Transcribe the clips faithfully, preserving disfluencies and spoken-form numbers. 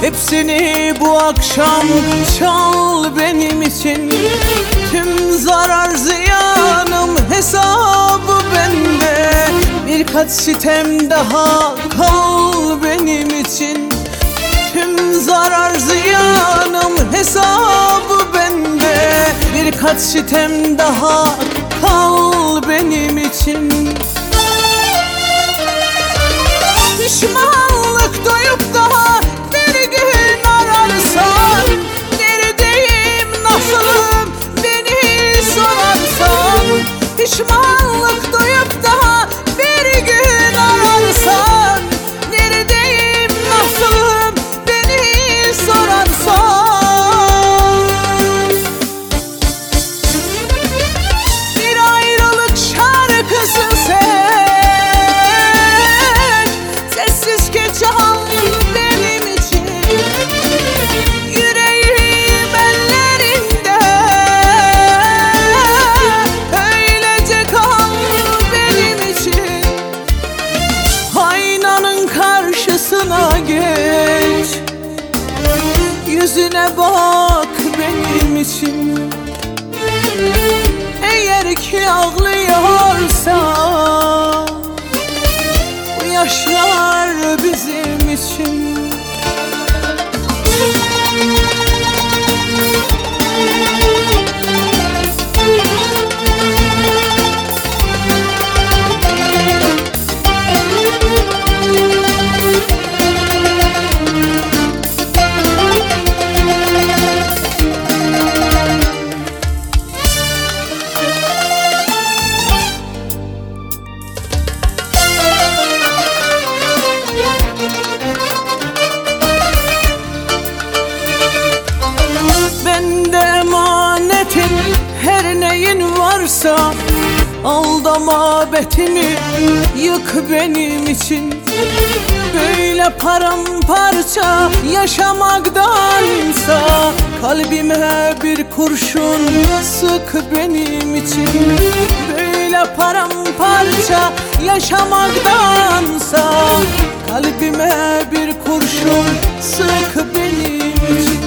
Hepsini bu akşam çal benim için. Tüm zarar ziyanım hesabı bende. Birkaç sitem daha kal benim için. Tüm zarar ziyanım hesabı bende. Birkaç sitem daha kal benim için. Pişmanlık duyup daha bir gün ararsan, neredeyim, nasılım beni sorarsan. Pişmanlık duyup daha bir gün ararsan, neredeyim, nasılım beni sorarsan. Bir ayrılık şarkısı çal benim için. Yüreğim ellerinde, öylece kal benim için. Aynanın karşısına geç, yüzüne bak benim için. Eğer ki ağlıyorsan, bu yaşlar bizim için. Bende emanetin, her neyin varsa aldama betimi, yık benim için. Böyle paramparça yaşamaktansa kalbime bir kurşun sık benim için. Böyle paramparça yaşamaktansa kalbime bir kurşun sık benim için.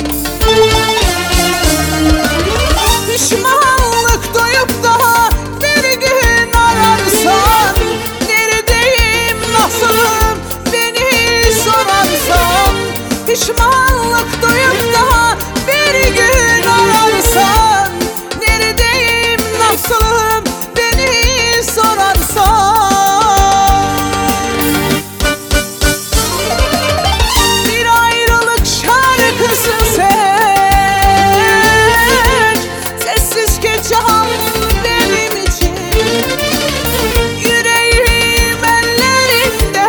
Pişmanlık duyup daha bir gün ararsan, neredeyim, nasılım beni sorarsan. Pişmanlık duyup daha bir gün ararsan, neredeyim, nasılım beni sorarsan. Bir ayrılık şarkısı çal benim için. Yüreğim ellerinde,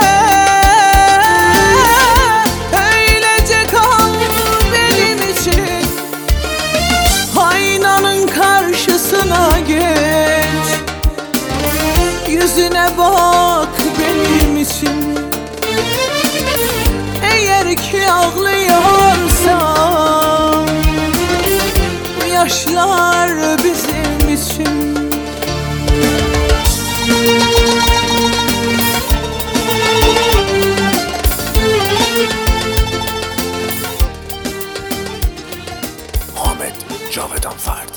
öylece kal benim için. Aynanın karşısına geç, yüzüne bak benim için. Eğer ki ağlıyorsan, bu yaşlar bizim için. Ahmet Cavedan Fert.